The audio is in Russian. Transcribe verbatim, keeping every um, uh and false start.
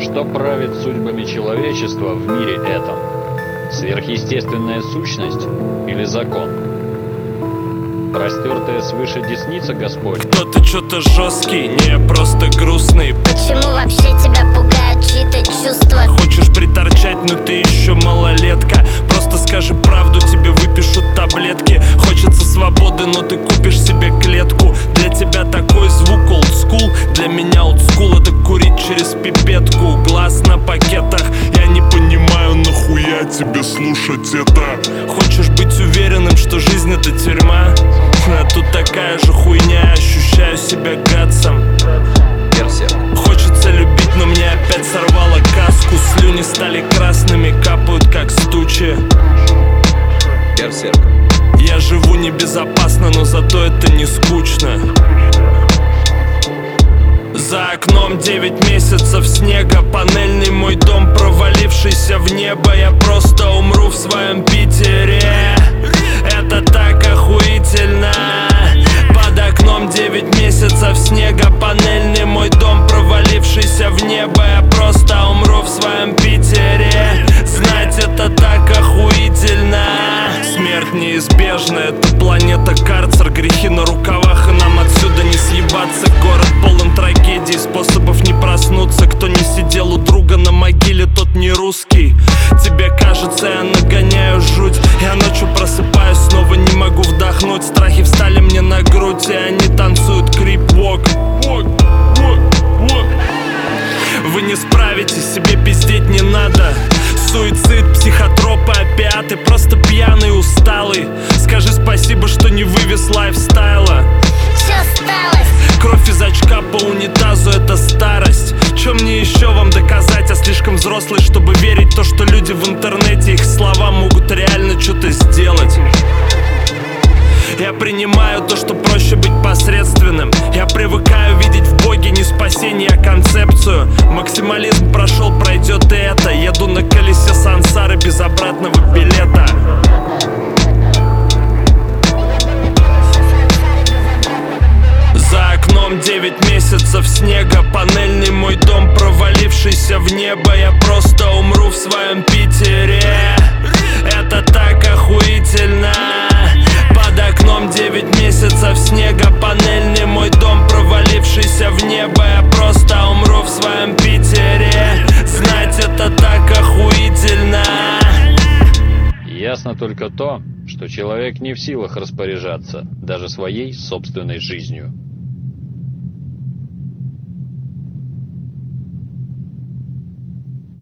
Что правит судьбами человечества в мире этом? Сверхъестественная сущность или закон? Простертая свыше десница Господня? Кто-то что-то жесткий, не просто грустный. Почему вообще тебя пугают чьи-то чувства? Хочешь приторчать, но ты еще малолетка. Просто скажи правду, тебе выпишут таблетки. Хочется свободы, но ты купишь себе клетку. Для тебя такой звук old school, для меня old school это курить через пипетку. Глаз на пакетах, я не понимаю, нахуя тебе слушать это. Хочешь быть уверенным, что жизнь это тюрьма? А тут такая же хуйня, ощущаю себя гадсом. Хочется любить, но мне опять сорвало каску. Слюни стали красными, капают как с тучи. Я живу небезопасно, но зато это не скучно. За окном девять месяцев снега, панельный мой дом, провалившийся в небо. Я просто умру в своем Питере. Это так охуительно. Под окном девять месяцев снега, панельный мой дом, провалившийся в небо. Я просто умру в своем Питере. Знать это так охуительно. Смерть неизбежна, это планета карцер. Грехи на рукавах, и нам отсюда не съебаться. Город полон трагедий, способов не проснуться. Кто не сидел у друга на могиле, тот не русский. Тебе кажется, я нагоняю жуть. Я ночью просыпаюсь, снова не могу вдохнуть. Страхи встали мне на грудь, и они танцуют крип-вок. Вы не справитесь, себе пиздеть не надо. Суицид, психотропы, опиаты, просто пьяный, усталый. Скажи спасибо, что не вывез лайфстайла. Все осталось. Кровь из очка по унитазу, это старость. Че мне еще вам доказать? Я слишком взрослый, чтобы верить в то, что люди в интернете, их слова могут реально что-то сделать. Я принимаю то, что проще быть посредственным. Я привыкаю видеть в Боге не спасение, а концепцию. Максимализм прошел, пройдет и это. Еду на колесе сансары без обратного билета. За окном девять месяцев снега, панельный мой дом, провалившийся в небо. Я просто умру в своем Питере. Это так охуительно. Под окном девять месяцев снега, панельный мой дом, провалившийся в небо. Я просто умру в своем Питере. Знать это так охуительно. Ясно только то, что человек не в силах распоряжаться даже своей собственной жизнью.